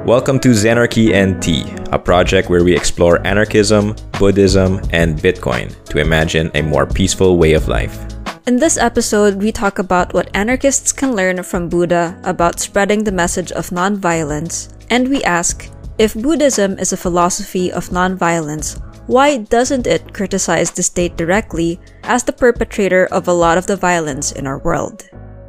Welcome to Zenarchy and Tea, a project where we explore anarchism, Buddhism, and Bitcoin to imagine a more peaceful way of life. In this episode, we talk about what anarchists can learn from Buddha about spreading the message of nonviolence, and we ask, if Buddhism is a philosophy of nonviolence, why doesn't it criticize the state directly as the perpetrator of a lot of the violence in our world?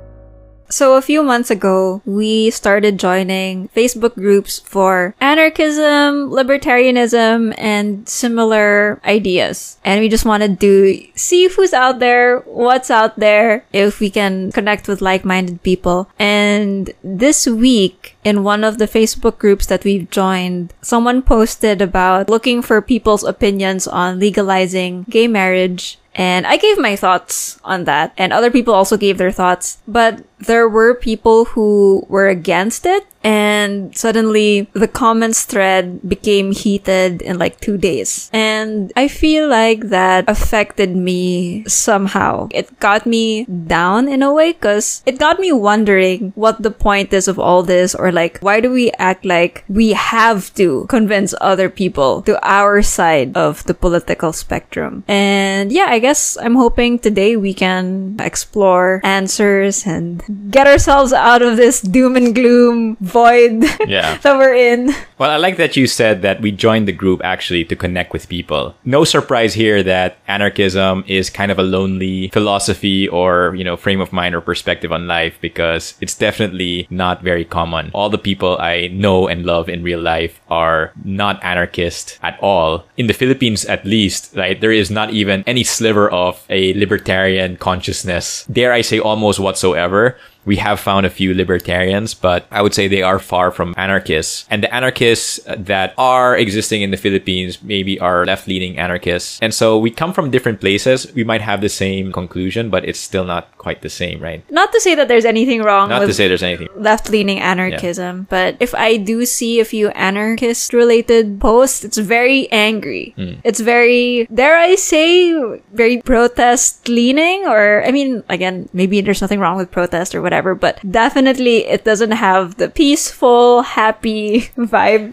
So a few months ago, we started joining Facebook groups for anarchism, libertarianism, and similar ideas. And we just wanted to see who's out there, what's out there, if we can connect with like-minded people. And this week, in one of the Facebook groups that we've joined, someone posted about looking for people's opinions on legalizing gay marriage. And I gave my thoughts on that, and other people also gave their thoughts, but there were people who were against it, and suddenly the comments thread became heated in like 2 days. And I feel like that affected me somehow. It got me down in a way, because it got me wondering what the point is of all this, or like, why do we act like we have to convince other people to our side of the political spectrum? And yeah, I guess I'm hoping today we can explore answers and get ourselves out of this doom and gloom void that we're in. Well, I like that you said that we joined the group actually to connect with people. No surprise here that anarchism is kind of a lonely philosophy or, frame of mind or perspective on life, because it's definitely not very common. All the people I know and love in real life are not anarchist at all. In the Philippines, at least, right? There is not even any sliver of a libertarian consciousness, dare I say almost whatsoever. We have found a few libertarians, but I would say they are far from anarchists. And the anarchists that are existing in the Philippines maybe are left-leaning anarchists. And so we come from different places. We might have the same conclusion, but it's still not quite the same, right? Not to say that there's anything wrong Not with to say there's anything left-leaning anarchism, but if I do see a few anarchist-related posts, it's very angry. It's very, dare I say, very protest-leaning, or, I mean, again, maybe there's nothing wrong with protest or whatever, but definitely it doesn't have the peaceful, happy vibe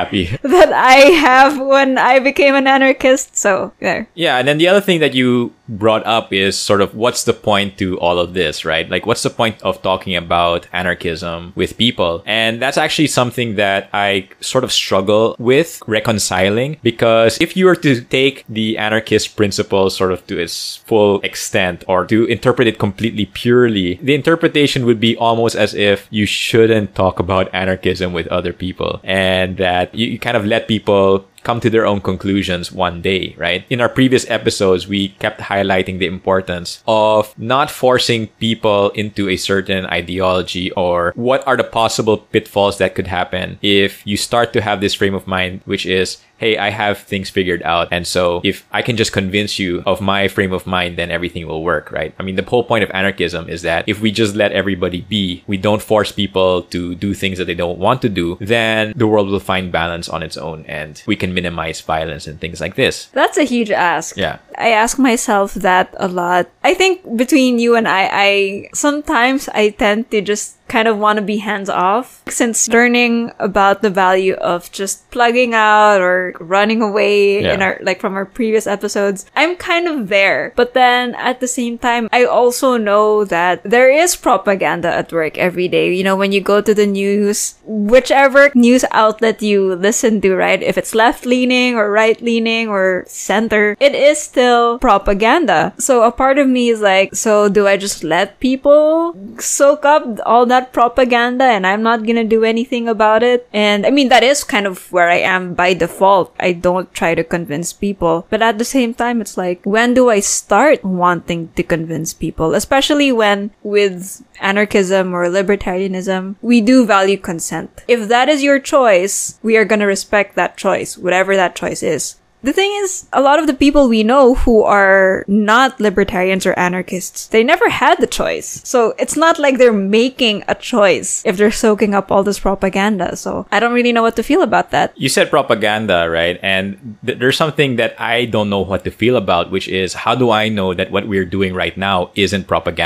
that I have when I became an anarchist. So there. Yeah, and then the other thing that you brought up is sort of what's the point to all of this, right? Like, what's the point of talking about anarchism with people? And that's actually something that I sort of struggle with reconciling, because if you were to take the anarchist principle sort of to its full extent, or to interpret it completely purely, the interpretation would be almost as if you shouldn't talk about anarchism with other people, and that you kind of let people come to their own conclusions one day, right? In our previous episodes, we kept highlighting the importance of not forcing people into a certain ideology, or what are the possible pitfalls that could happen if you start to have this frame of mind, which is, hey, I have things figured out. And so if I can just convince you of my frame of mind, then everything will work, right? I mean, the whole point of anarchism is that if we just let everybody be, we don't force people to do things that they don't want to do, then the world will find balance on its own, and we can minimize violence and things like this. That's a huge ask. Yeah. I ask myself that a lot. I think between you and I sometimes I tend to just kind of want to be hands off, since learning about the value of just plugging out or running away in our, like, from our previous episodes, I'm kind of there. But then at the same time, I also know that there is propaganda at work every day. When you go to the news, whichever news outlet you listen to, right? If it's left leaning or right leaning or center, it is still propaganda. So a part of me is like, so do I just let people soak up all that propaganda and I'm not gonna do anything about it? And I mean, that is kind of where I am by default. I don't try to convince people, but at the same time, it's like, when do I start wanting to convince people? Especially when with anarchism or libertarianism, we do value consent. If that is your choice, we are gonna respect that choice, whatever that choice is. The thing is, a lot of the people we know who are not libertarians or anarchists, they never had the choice. So it's not like they're making a choice if they're soaking up all this propaganda. So I don't really know what to feel about that. You said propaganda, right? And there's something that I don't know what to feel about, which is, how do I know that what we're doing right now isn't propaganda?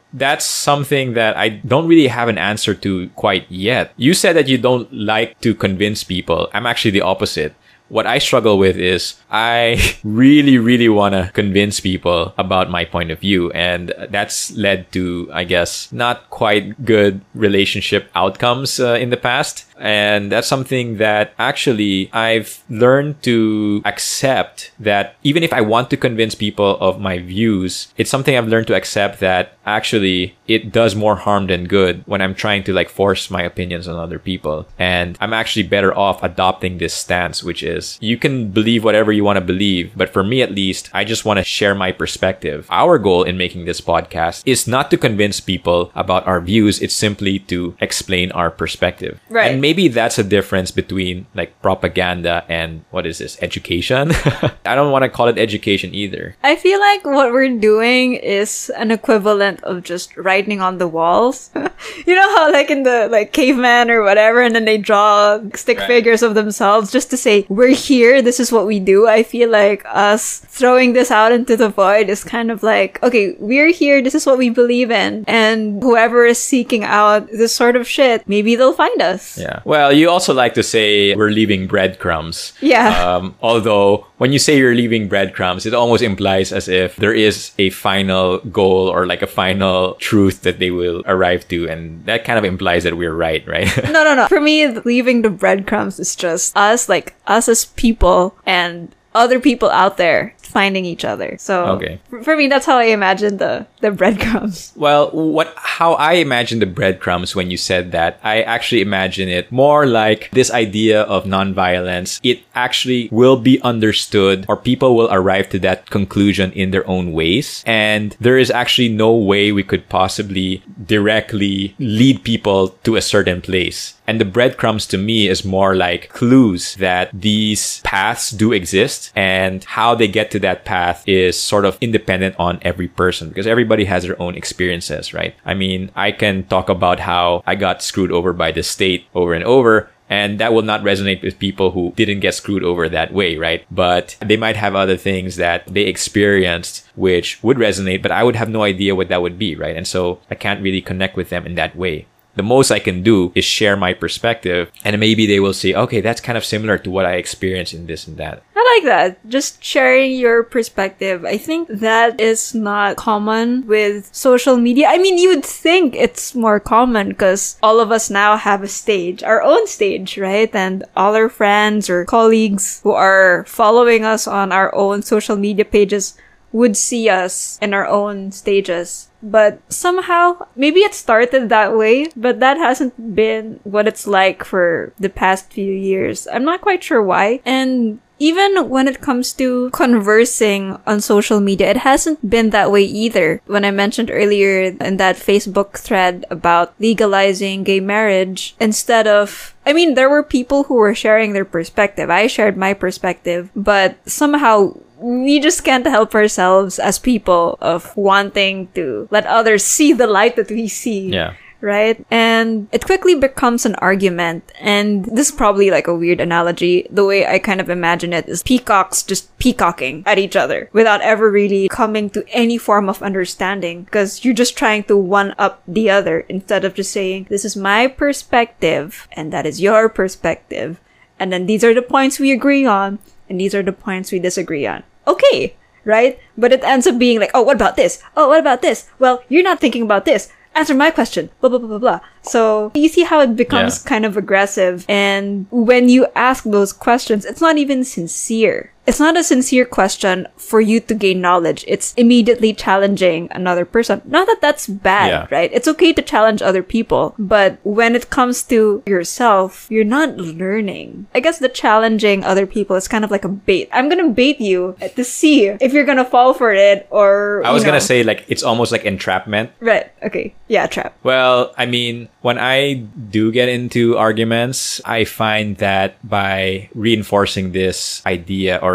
that's something that I don't really have an answer to quite yet. You said that you don't like to convince people. I'm actually the opposite. What I struggle with is I really, really want to convince people about my point of view. And that's led to, I guess, not quite good relationship outcomes in the past. And that's something that actually I've learned to accept, that even if I want to convince people of my views, it's something I've learned to accept that actually it does more harm than good when I'm trying to like force my opinions on other people. And I'm actually better off adopting this stance, which is you can believe whatever you want to believe. But for me, at least, I just want to share my perspective. Our goal in making this podcast is not to convince people about our views. It's simply to explain our perspective. Right. And maybe that's a difference between like propaganda and what is this, education? I don't want to call it education either. I feel like what we're doing is an equivalent of just writing on the walls. You know how like in the like caveman or whatever, and then they draw stick figures of themselves just to say, we're here, this is what we do. I feel like us throwing this out into the void is kind of like, okay, we're here, this is what we believe in. And whoever is seeking out this sort of shit, maybe they'll find us. Yeah. Well, you also like to say we're leaving breadcrumbs. Yeah. Although when you say you're leaving breadcrumbs, it almost implies as if there is a final goal or like a final truth that they will arrive to. And that kind of implies that we're right? No. For me, leaving the breadcrumbs is just us, like us as people and other people out there finding each other. So okay. For me, that's how I imagine the breadcrumbs. Well, how I imagine the breadcrumbs when you said that, I actually imagine it more like this idea of nonviolence. It actually will be understood, or people will arrive to that conclusion in their own ways. And there is actually no way we could possibly directly lead people to a certain place. And the breadcrumbs to me is more like clues that these paths do exist, and how they get to that path is sort of independent on every person, because everybody has their own experiences, right? I mean, I can talk about how I got screwed over by the state over and over, and that will not resonate with people who didn't get screwed over that way, right? But they might have other things that they experienced which would resonate, but I would have no idea what that would be, right? And so I can't really connect with them in that way. The most I can do is share my perspective, and maybe they will say, okay, that's kind of similar to what I experienced in this and that. I like that. Just sharing your perspective. I think that is not common with social media. I mean, you would think it's more common because all of us now have a stage, our own stage, right? And all our friends or colleagues who are following us on our own social media pages would see us in our own stages. But somehow, maybe it started that way, but that hasn't been what it's like for the past few years. I'm not quite sure why. And even when it comes to conversing on social media, it hasn't been that way either. When I mentioned earlier in that Facebook thread about legalizing gay marriage, instead of, I mean, there were people who were sharing their perspective. I shared my perspective, but somehow we just can't help ourselves as people of wanting to let others see the light that we see. Yeah. Right? And it quickly becomes an argument. And this is probably like a weird analogy. The way I kind of imagine it is peacocks just peacocking at each other without ever really coming to any form of understanding, because you're just trying to one up the other instead of just saying, this is my perspective and that is your perspective. And then these are the points we agree on and these are the points we disagree on. Okay, right? But it ends up being like, oh, what about this? Oh, what about this? Well, you're not thinking about this. Answer my question. Blah, blah, blah, blah, blah. So you see how it becomes kind of aggressive. And when you ask those questions, it's not even sincere. It's not a sincere question for you to gain knowledge. It's immediately challenging another person. Not that that's bad, right? It's okay to challenge other people. But when it comes to yourself, you're not learning. I guess the challenging other people is kind of like a bait. I'm going to bait you to see if you're going to fall for it or... I was going to say, like, it's almost like entrapment. Right. Okay. Yeah, trap. Well, I mean, when I do get into arguments, I find that by reinforcing this idea or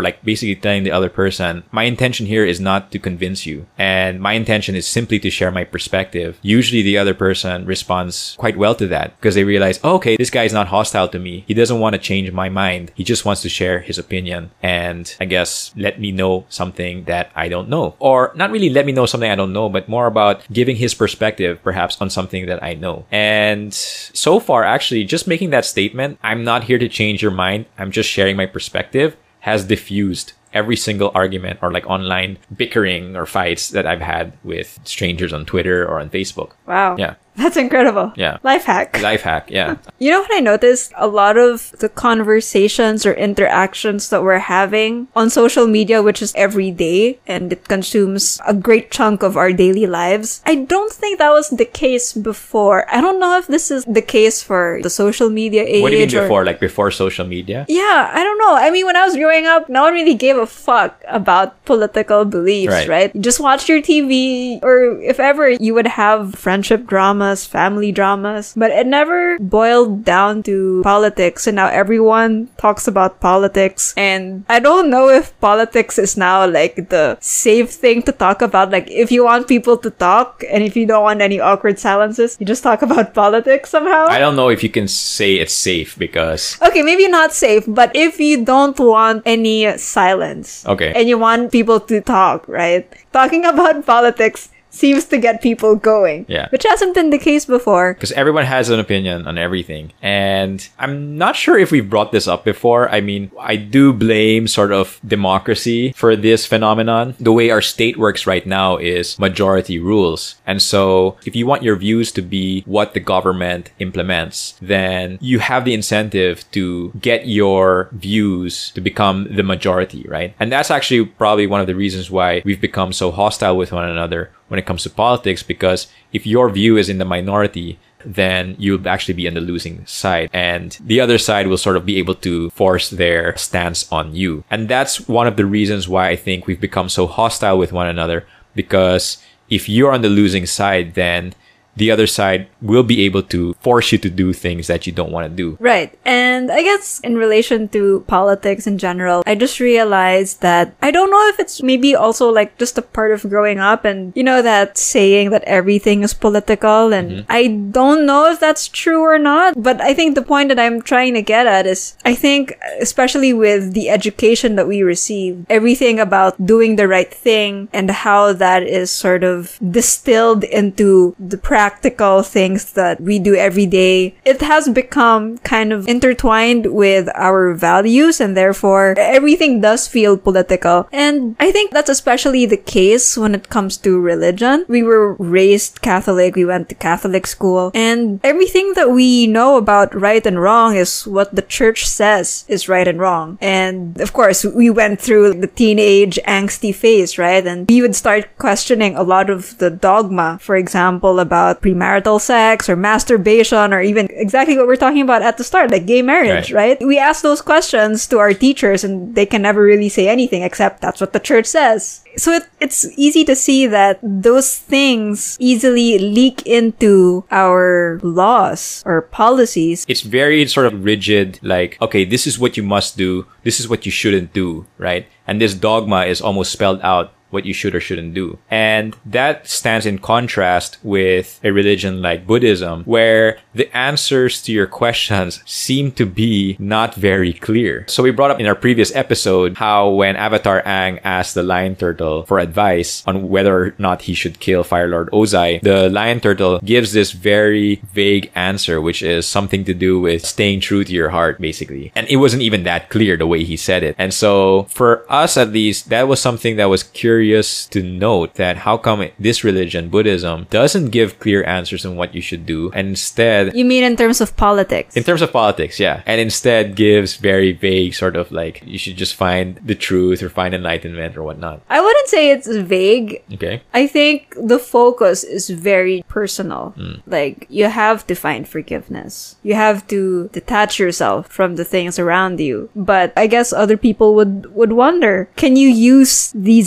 like basically telling the other person, my intention here is not to convince you. And my intention is simply to share my perspective. Usually the other person responds quite well to that because they realize, oh, okay, this guy is not hostile to me. He doesn't want to change my mind. He just wants to share his opinion and I guess let me know something that I don't know. Or not really let me know something I don't know, but more about giving his perspective perhaps on something that I know. And so far, actually, just making that statement, I'm not here to change your mind. I'm just sharing my perspective, has diffused every single argument or like online bickering or fights that I've had with strangers on Twitter or on Facebook. Wow. Yeah. That's incredible. Yeah. Life hack. Life hack, yeah. You know what I noticed? A lot of the conversations or interactions that we're having on social media, which is every day, and it consumes a great chunk of our daily lives. I don't think that was the case before. I don't know if this is the case for the social media age. What do you mean before? Like before social media? Yeah, I don't know. I mean, when I was growing up, no one really gave a fuck about political beliefs, right? You just watched your TV, or if ever, you would have friendship dramas, family dramas, but it never boiled down to politics, and now everyone talks about politics. And I don't know if politics is now like the safe thing to talk about. Like if you want people to talk and if you don't want any awkward silences, you just talk about politics somehow. I don't know if you can say it's safe because... Okay, maybe not safe, but if you don't want any silence, okay, and you want people to talk, right? Talking about politics seems to get people going. Yeah. Which hasn't been the case before. Because everyone has an opinion on everything. And I'm not sure if we've brought this up before. I mean, I do blame sort of democracy for this phenomenon. The way our state works right now is majority rules. And so if you want your views to be what the government implements, then you have the incentive to get your views to become the majority, right? And that's actually probably one of the reasons why we've become so hostile with one another when it comes to politics, because if your view is in the minority, then you'll actually be on the losing side, and the other side will sort of be able to force their stance on you. And that's one of the reasons why I think we've become so hostile with one another, because if you're on the losing side, then the other side will be able to force you to do things that you don't want to do. Right. And I guess in relation to politics in general, I just realized that I don't know if it's maybe also like just a part of growing up, and you know that saying that everything is political, and I don't know if that's true or not, but I think the point that I'm trying to get at is I think especially with the education that we receive, everything about doing the right thing and how that is sort of distilled into the practical things that we do every day, it has become kind of intertwined with our values, and therefore everything does feel political. And I think that's especially the case when it comes to religion. We were raised Catholic, we went to Catholic school, and everything that we know about right and wrong is what the church says is right and wrong. And of course, we went through the teenage angsty phase, right? And we would start questioning a lot of the dogma, for example, about premarital sex or masturbation, or even exactly what we're talking about at the start, like gay marriage, right? We ask those questions to our teachers and they can never really say anything except that's what the church says. So it's easy to see that those things easily leak into our laws or policies. It's very sort of rigid, like, okay, this is what you must do, this is what you shouldn't do, right? And this dogma is almost spelled out what you should or shouldn't do. And that stands in contrast with a religion like Buddhism, where the answers to your questions seem to be not very clear. So we brought up in our previous episode how when Avatar Aang asked the lion turtle for advice on whether or not he should kill Fire Lord Ozai, the lion turtle gives this very vague answer, which is something to do with staying true to your heart, basically. And it wasn't even that clear the way he said it. And so for us, at least, that was something that was curious to note, that how come this religion, Buddhism, doesn't give clear answers on what you should do, and instead... You mean in terms of politics? In terms of politics, yeah. And instead gives very vague sort of like, you should just find the truth or find enlightenment or whatnot. I wouldn't say it's vague. Okay. I think the focus is very personal. Like, you have to find forgiveness. You have to detach yourself from the things around you. But I guess other people would wonder, can you use these ideas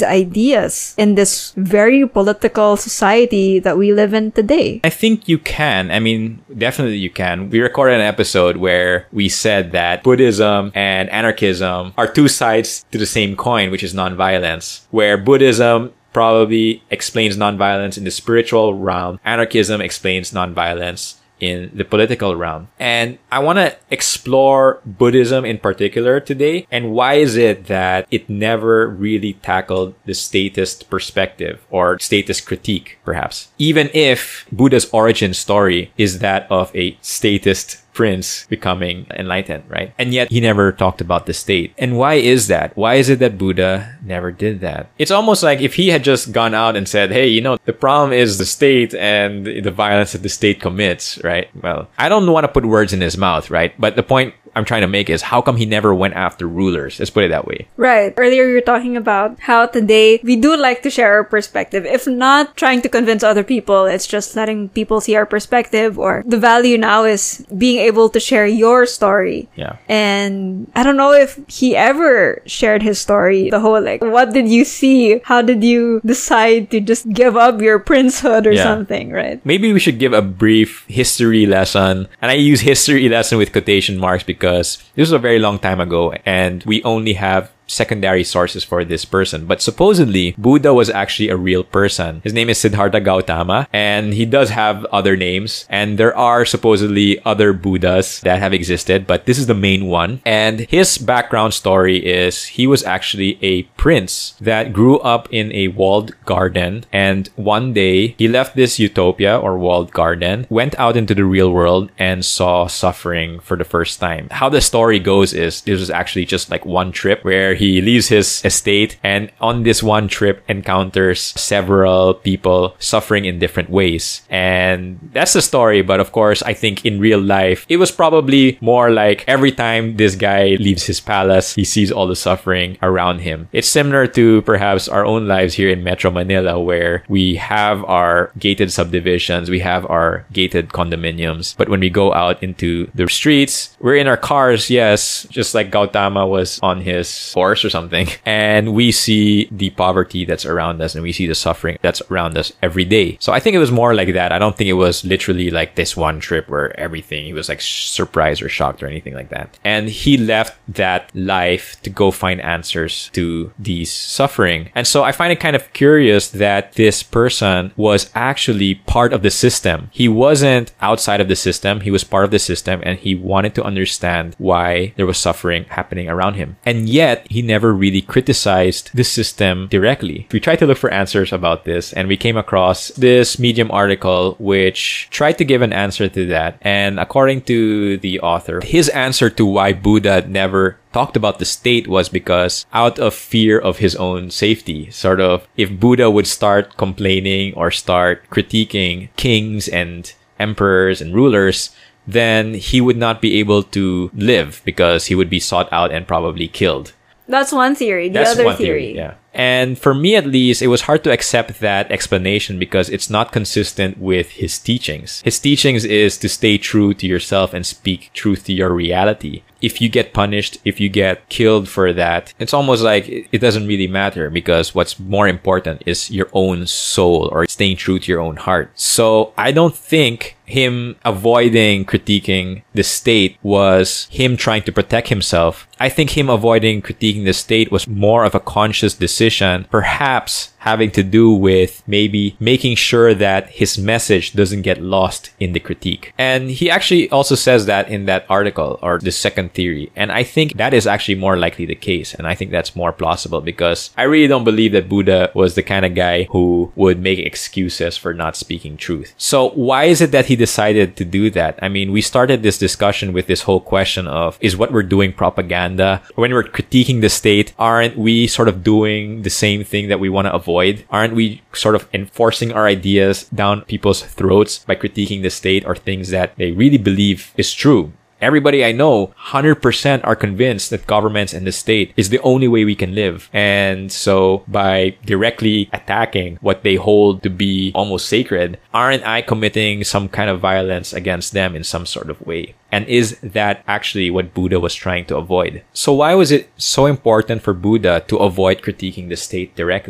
ideas in this very political society that we live in today? I think you can. I mean, definitely you can. We recorded an episode where we said that Buddhism and anarchism are two sides to the same coin, which is nonviolence, where Buddhism probably explains nonviolence in the spiritual realm. Anarchism explains nonviolence in the political realm. And I want to explore Buddhism in particular today. And why is it that it never really tackled the statist perspective or statist critique, perhaps? Even if Buddha's origin story is that of a statist prince becoming enlightened, right? And yet he never talked about the state. And why is that? Why is it that Buddha never did that? It's almost like if he had just gone out and said, hey, the problem is the state and the violence that the state commits, right? Well, I don't want to put words in his mouth, right? But the point I'm trying to make is how come he never went after rulers? Let's put it that way. Right. Earlier you were talking about how today we do like to share our perspective. If not trying to convince other people, it's just letting people see our perspective, or the value now is being able to share your story. Yeah. And I don't know if he ever shared his story. The whole what did you see? How did you decide to just give up your princehood or something, right? Maybe we should give a brief history lesson. And I use history lesson with quotation marks because this was a very long time ago and we only have secondary sources for this person. But supposedly, Buddha was actually a real person. His name is Siddhartha Gautama, and he does have other names. And there are supposedly other Buddhas that have existed, but this is the main one. And his background story is he was actually a prince that grew up in a walled garden. And one day, he left this utopia or walled garden, went out into the real world, and saw suffering for the first time. How the story goes is this was actually just like one trip where he leaves his estate and on this one trip encounters several people suffering in different ways. And that's the story. But of course, I think in real life, it was probably more like every time this guy leaves his palace, he sees all the suffering around him. It's similar to perhaps our own lives here in Metro Manila, where we have our gated subdivisions, we have our gated condominiums. But when we go out into the streets, we're in our cars, yes, just like Gautama was on his horse or something, and we see the poverty that's around us and we see the suffering that's around us every day. So I think it was more like that. I don't think it was literally like this one trip where everything, he was like surprised or shocked or anything like that. And he left that life to go find answers to these suffering. And so I find it kind of curious that this person was actually part of the system. He wasn't outside of the system. He was part of the system and he wanted to understand why there was suffering happening around him. And yet he never really criticized the system directly. We tried to look for answers about this and we came across this Medium article which tried to give an answer to that. And according to the author, his answer to why Buddha never talked about the state was because out of fear of his own safety. Sort of, if Buddha would start complaining or start critiquing kings and emperors and rulers, then he would not be able to live because he would be sought out and probably killed. That's one theory. The other theory. Yeah. And for me, at least, it was hard to accept that explanation because it's not consistent with his teachings. His teachings is to stay true to yourself and speak truth to your reality. If you get punished, if you get killed for that, it's almost like it doesn't really matter because what's more important is your own soul or staying true to your own heart. So I don't think him avoiding critiquing the state was him trying to protect himself. I think him avoiding critiquing the state was more of a conscious decision, perhaps having to do with maybe making sure that his message doesn't get lost in the critique. And he actually also says that in that article, or the second theory. And I think that is actually more likely the case. And I think that's more plausible because I really don't believe that Buddha was the kind of guy who would make excuses for not speaking truth. So why is it that he decided to do that? I mean, we started this discussion with this whole question of, is what we're doing propaganda? When we're critiquing the state, aren't we sort of doing the same thing that we want to avoid? Aren't we sort of enforcing our ideas down people's throats by critiquing the state or things that they really believe is true? Everybody I know, 100% are convinced that governments and the state is the only way we can live. And so by directly attacking what they hold to be almost sacred, aren't I committing some kind of violence against them in some sort of way? And is that actually what Buddha was trying to avoid? So why was it so important for Buddha to avoid critiquing the state directly?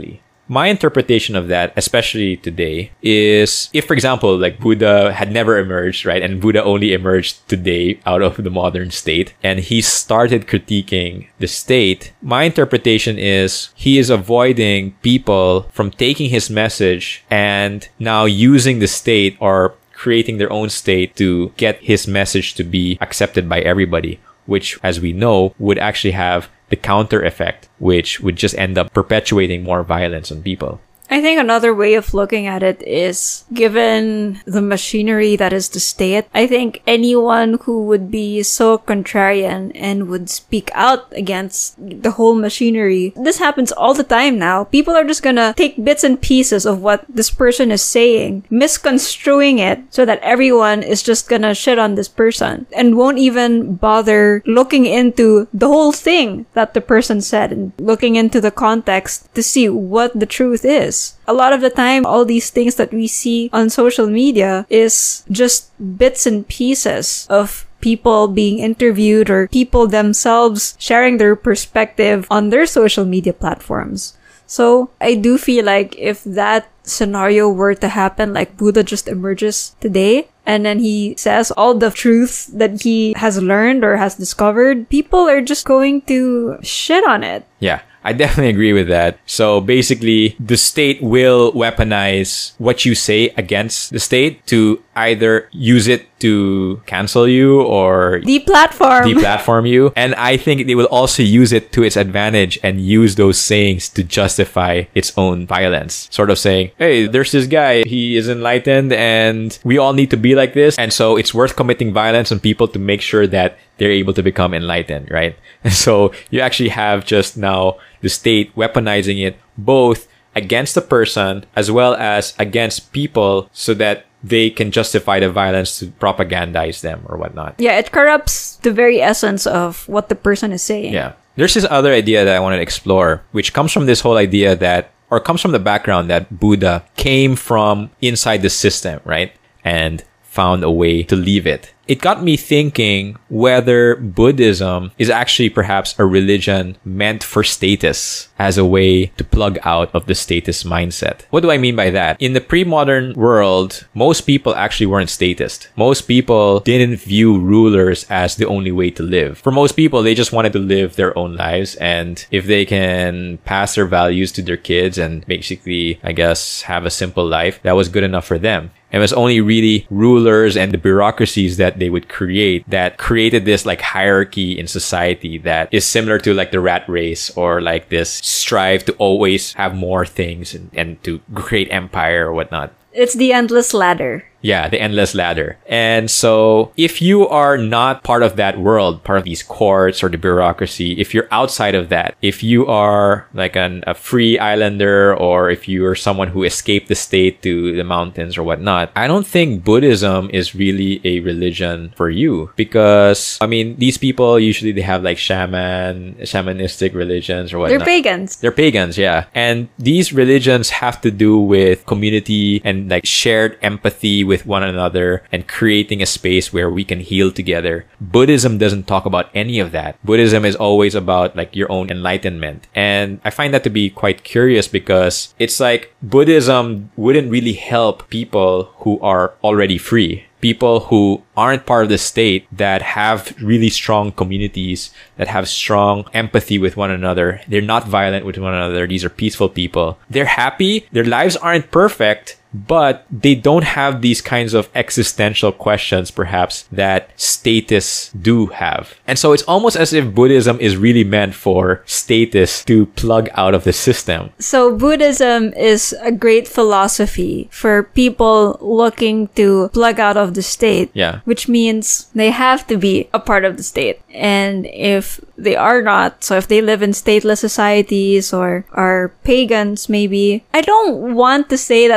My interpretation of that, especially today, is if, for example, like Buddha had never emerged, right? And Buddha only emerged today out of the modern state, and he started critiquing the state. My interpretation is he is avoiding people from taking his message and now using the state or creating their own state to get his message to be accepted by everybody, which, as we know, would actually have the counter effect, which would just end up perpetuating more violence on people. I think another way of looking at it is, given the machinery that is the state, I think anyone who would be so contrarian and would speak out against the whole machinery, this happens all the time now. People are just gonna take bits and pieces of what this person is saying, misconstruing it so that everyone is just gonna shit on this person and won't even bother looking into the whole thing that the person said and looking into the context to see what the truth is. A lot of the time, all these things that we see on social media is just bits and pieces of people being interviewed or people themselves sharing their perspective on their social media platforms. So I do feel like if that scenario were to happen, like Buddha just emerges today and then he says all the truth that he has learned or has discovered, people are just going to shit on it. Yeah. I definitely agree with that. So basically, the state will weaponize what you say against the state to either use it to cancel you or deplatform you. And I think they will also use it to its advantage and use those sayings to justify its own violence. Sort of saying, hey, there's this guy, he is enlightened and we all need to be like this. And so it's worth committing violence on people to make sure that they're able to become enlightened, right? And so you actually have just now the state weaponizing it both against the person as well as against people so that they can justify the violence to propagandize them or whatnot. Yeah, it corrupts the very essence of what the person is saying. Yeah. There's this other idea that I wanted to explore, which comes from this whole idea that, or comes from the background that Buddha came from inside the system, right? And found a way to leave it. It got me thinking whether Buddhism is actually perhaps a religion meant for status as a way to plug out of the status mindset. What do I mean by that? In the pre-modern world, most people actually weren't statist. Most people didn't view rulers as the only way to live. For most people, they just wanted to live their own lives, and if they can pass their values to their kids and basically, I guess, have a simple life, that was good enough for them. It was only really rulers and the bureaucracies that they would create that created this like hierarchy in society that is similar to like the rat race or like this strive to always have more things and to create empire or whatnot. It's the endless ladder. Yeah, the endless ladder. And so if you are not part of that world, part of these courts or the bureaucracy, if you're outside of that, if you are like a free islander or if you are someone who escaped the state to the mountains or whatnot, I don't think Buddhism is really a religion for you because, I mean, these people usually they have like shamanistic religions or whatnot. They're pagans. They're pagans, yeah. And these religions have to do with community and like shared empathy with one another and creating a space where we can heal together. Buddhism doesn't talk about any of that. Buddhism is always about like your own enlightenment. And I find that to be quite curious because it's like Buddhism wouldn't really help people who are already free. People who aren't part of the state, that have really strong communities, that have strong empathy with one another. They're not violent with one another. These are peaceful people. They're happy. Their lives aren't perfect, but they don't have these kinds of existential questions, perhaps, that statists do have. And so it's almost as if Buddhism is really meant for statists to plug out of the system. So Buddhism is a great philosophy for people looking to plug out of the state. Yeah. Which means they have to be a part of the state. And if they are not, so if they live in stateless societies or are pagans maybe, I don't want to say that there's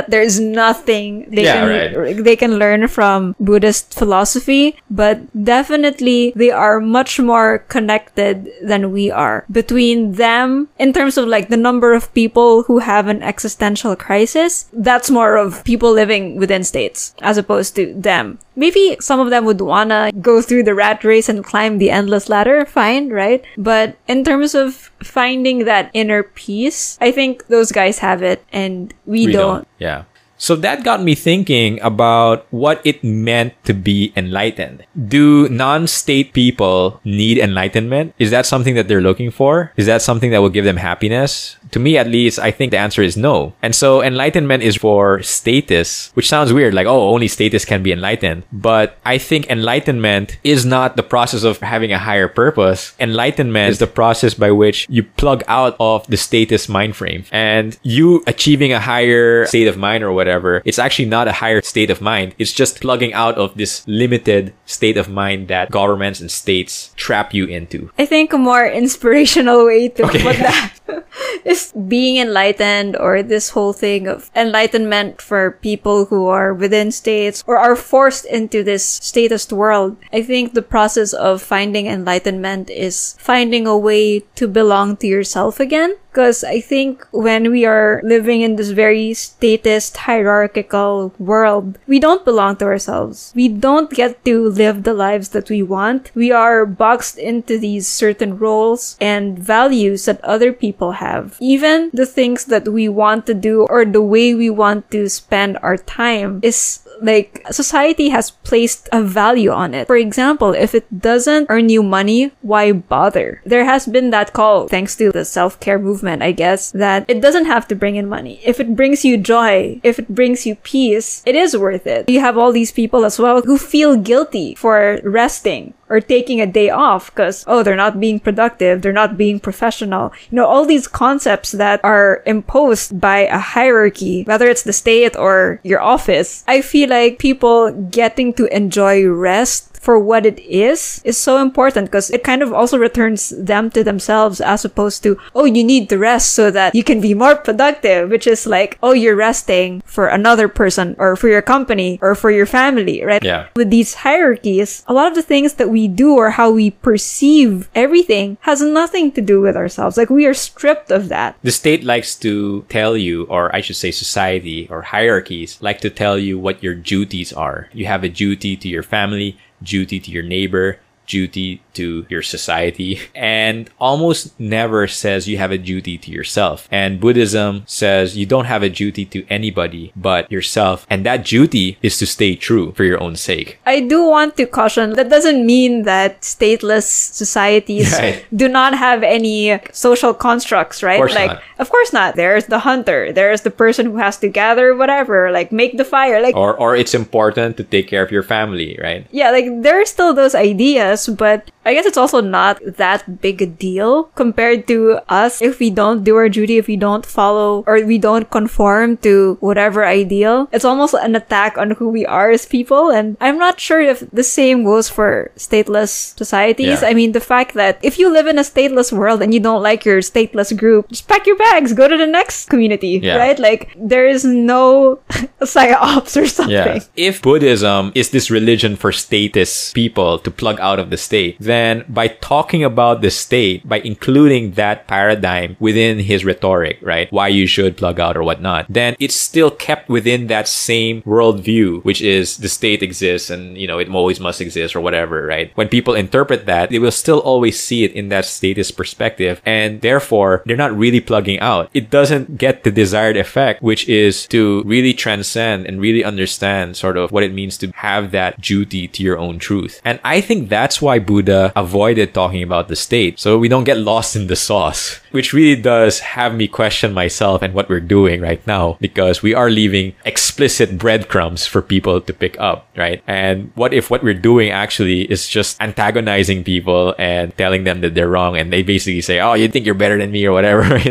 nothing right. they can learn from Buddhist philosophy, but definitely they are much more connected than we are. Between them, in terms of like the number of people who have an existential crisis, that's more of people living within states as opposed to them. Maybe some of them would wanna go through the rat race and climb the endless ladder, fine, right? But in terms of finding that inner peace, I think those guys have it and we don't. Yeah. So that got me thinking about what it meant to be enlightened. Do non-state people need enlightenment? Is that something that they're looking for? Is that something that will give them happiness? To me, at least, I think the answer is no. And so enlightenment is for statists, which sounds weird, like, oh, only statists can be enlightened. But I think enlightenment is not the process of having a higher purpose. Enlightenment is the process by which you plug out of the statist mind frame. And you achieving a higher state of mind or whatever, it's actually not a higher state of mind. It's just plugging out of this limited state of mind that governments and states trap you into. I think a more inspirational way to put that is being enlightened, or this whole thing of enlightenment for people who are within states or are forced into this statist world. I think the process of finding enlightenment is finding a way to belong to yourself again. Because I think when we are living in this very statist, hierarchical world, we don't belong to ourselves. We don't get to live the lives that we want. We are boxed into these certain roles and values that other people have. Even the things that we want to do or the way we want to spend our time is like society has placed a value on it. For example, if it doesn't earn you money, why bother? There has been that call, thanks to the self-care movement, I guess, that it doesn't have to bring in money. If it brings you joy, if it brings you peace, it is worth it. You have all these people as well who feel guilty for resting or taking a day off because, oh, they're not being productive, they're not being professional. You know, all these concepts that are imposed by a hierarchy, whether it's the state or your office. I feel like people getting to enjoy rest for what it is so important because it kind of also returns them to themselves as opposed to, oh, you need to rest so that you can be more productive, which is like, oh, you're resting for another person or for your company or for your family, right? Yeah. With these hierarchies, a lot of the things that we do or how we perceive everything has nothing to do with ourselves. Like, we are stripped of that. The state likes to tell you, or I should say society or hierarchies like to tell you what your duties are. You have a duty to your family, duty to your neighbor, duty to your society, and almost never says you have a duty to yourself. And Buddhism says you don't have a duty to anybody but yourself, and that duty is to stay true for your own sake. I do want to caution, that doesn't mean that stateless societies do not have any social constructs, right? Of course not. There's the hunter, there's the person who has to gather whatever, like make the fire, like, or it's important to take care of your family, right? Yeah, like there are still those ideas, but I guess it's also not that big a deal compared to us if we don't do our duty, if we don't follow or we don't conform to whatever ideal. It's almost an attack on who we are as people, and I'm not sure if the same goes for stateless societies. I mean, the fact that if you live in a stateless world and you don't like your stateless group, just pack your bags, go to the next community, right? Like, there is no psyops or something. If Buddhism is this religion for statist people to plug out of the state, then by talking about the state, by including that paradigm within his rhetoric, right, why you should plug out or whatnot, then it's still kept within that same worldview, which is the state exists and, you know, it always must exist or whatever, right? When people interpret that, they will still always see it in that statist perspective, and therefore they're not really plugging out. It doesn't get the desired effect, which is to really transcend and really understand sort of what it means to have that duty to your own truth. And I think that's why Buddha avoided talking about the state, so we don't get lost in the sauce, which really does have me question myself and what we're doing right now, because we are leaving explicit breadcrumbs for people to pick up, right? And what if what we're doing actually is just antagonizing people and telling them that they're wrong, and they basically say, oh, you think you're better than me or whatever, you know?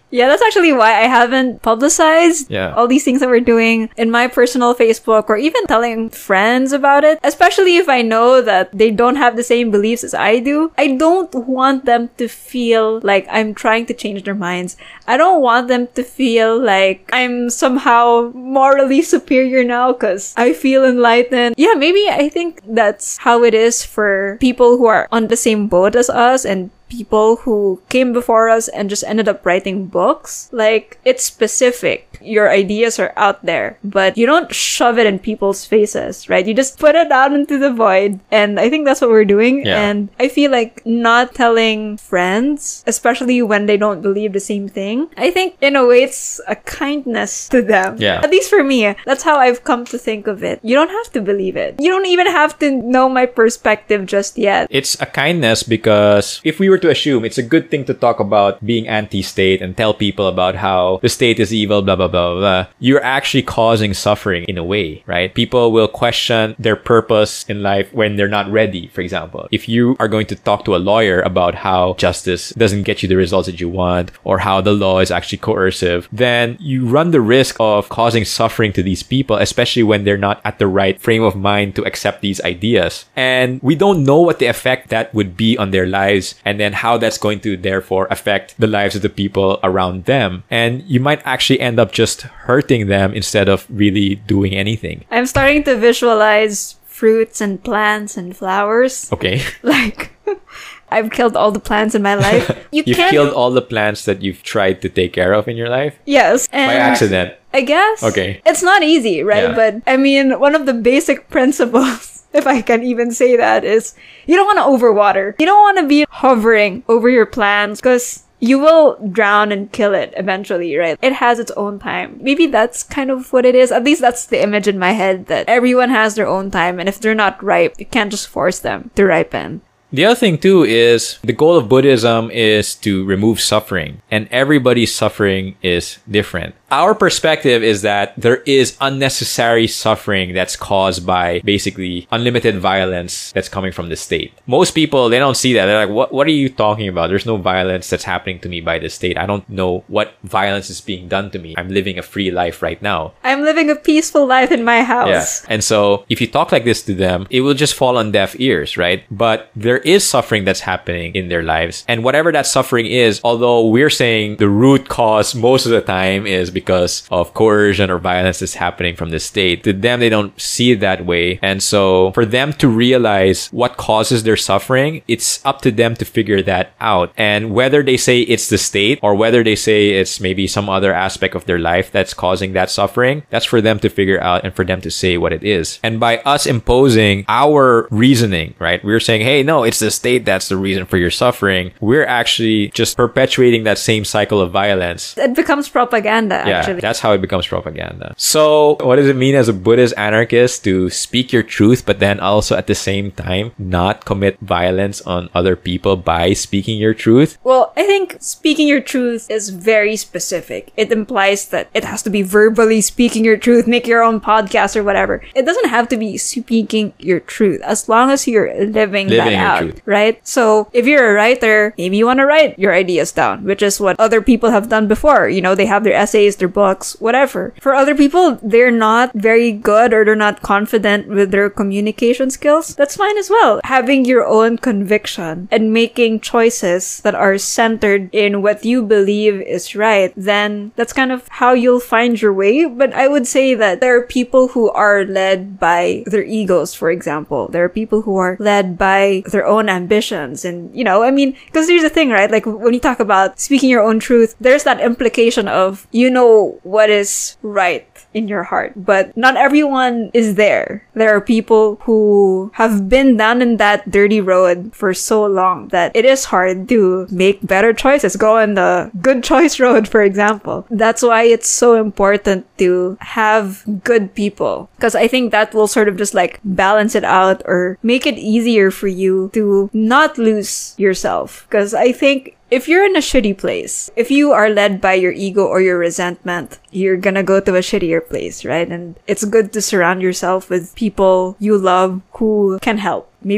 Yeah, that's actually why I haven't publicized Yeah. all these things that we're doing in my personal Facebook or even telling friends about it, especially if I know that they don't have the same beliefs as I do. I don't want them to feel like I'm trying to change their minds. I don't want them to feel like I'm somehow morally superior now because I feel enlightened. Yeah, maybe I think that's how it is for people who are on the same boat as us and people who came before us and just ended up writing books. Like, it's specific. Your ideas are out there, but you don't shove it in people's faces, right? You just put it out into the void. And I think that's what we're doing. Yeah. And I feel like not telling friends, especially when they don't believe the same thing, I think in a way it's a kindness to them. Yeah. At least for me, that's how I've come to think of it. You don't have to believe it. You don't even have to know my perspective just yet. It's a kindness because if we were to assume it's a good thing to talk about being anti-state and tell people about how the state is evil, blah, blah, blah, blah, you're actually causing suffering in a way, right? People will question their purpose in life when they're not ready, for example. If you are going to talk to a lawyer about how justice doesn't get you the results that you want or how the law is actually coercive, then you run the risk of causing suffering to these people, especially when they're not at the right frame of mind to accept these ideas. And we don't know what the effect that would be on their lives and then how that's going to therefore affect the lives of the people around them. And you might actually end up just hurting them instead of really doing anything. I'm starting to visualize fruits and plants and flowers. Okay. Like, I've killed all the plants in my life. You've can't- killed all the plants that you've tried to take care of in your life Yes. And by accident. I guess. Okay. It's not easy, right? Yeah. But I mean, one of the basic principles, if I can even say that, is you don't want to overwater. You don't want to be hovering over your plants because you will drown and kill it eventually, right? It has its own time. Maybe that's kind of what it is. At least that's the image in my head, that everyone has their own time. And if they're not ripe, you can't just force them to ripen. The other thing too is the goal of Buddhism is to remove suffering, and everybody's suffering is different. Our perspective is that there is unnecessary suffering that's caused by basically unlimited violence that's coming from the state. Most people, they don't see that. They're like, what are you talking about? There's no violence that's happening to me by the state. I don't know what violence is being done to me. I'm living a free life right now. I'm living a peaceful life in my house. Yeah. And so if you talk like this to them, it will just fall on deaf ears, right? But there is suffering that's happening in their lives. And whatever that suffering is, although we're saying the root cause most of the time is because of coercion or violence that's happening from the state, to them, they don't see it that way. And so for them to realize what causes their suffering, it's up to them to figure that out. And whether they say it's the state or whether they say it's maybe some other aspect of their life that's causing that suffering, that's for them to figure out and for them to say what it is. And by us imposing our reasoning, right, we're saying, hey, no, it's the state that's the reason for your suffering. We're actually just perpetuating that same cycle of violence. It becomes propaganda, actually. Yeah, that's how it becomes propaganda. So what does it mean as a Buddhist anarchist to speak your truth, but then also at the same time not commit violence on other people by speaking your truth? Well, I think speaking your truth is very specific. It implies that it has to be verbally speaking your truth, make your own podcast or whatever. It doesn't have to be speaking your truth as long as you're living that your out, truth. right? So if you're a writer, maybe you want to write your ideas down, which is what other people have done before. You know, they have their essays, their books, whatever. For other people, they're not very good or they're not confident with their communication skills. That's fine as well. Having your own conviction and making choices that are centered in what you believe is right, then that's kind of how you'll find your way. But I would say that there are people who are led by their egos, for example. There are people who are led by their own ambitions. And, you know, I mean, because there's a thing, right? Like when you talk about speaking your own truth, there's that implication of, you know, what is right in your heart. But not everyone is there. There are people who have been down in that dirty road for so long that it is hard to make better choices. Go on the good choice road, for example. That's why it's so important to have good people. Because I think that will sort of just like balance it out or make it easier for you to not lose yourself. Because I think if you're in a shitty place, if you are led by your ego or your resentment, you're gonna go to a shittier place, right? And it's good to surround yourself with people you love who can help. Maybe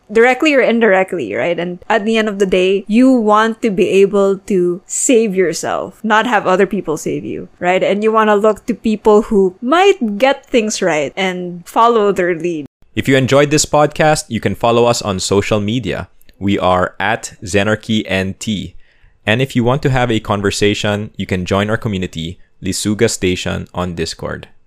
directly or indirectly, right? And at the end of the day, you want to be able to save yourself, not have other people save you, right? And you want to look to people who might get things right and follow their lead. If you enjoyed this podcast, you can follow us on social media. We are at ZenarchyNT. And if you want to have a conversation, you can join our community, Lisuga Station, on Discord.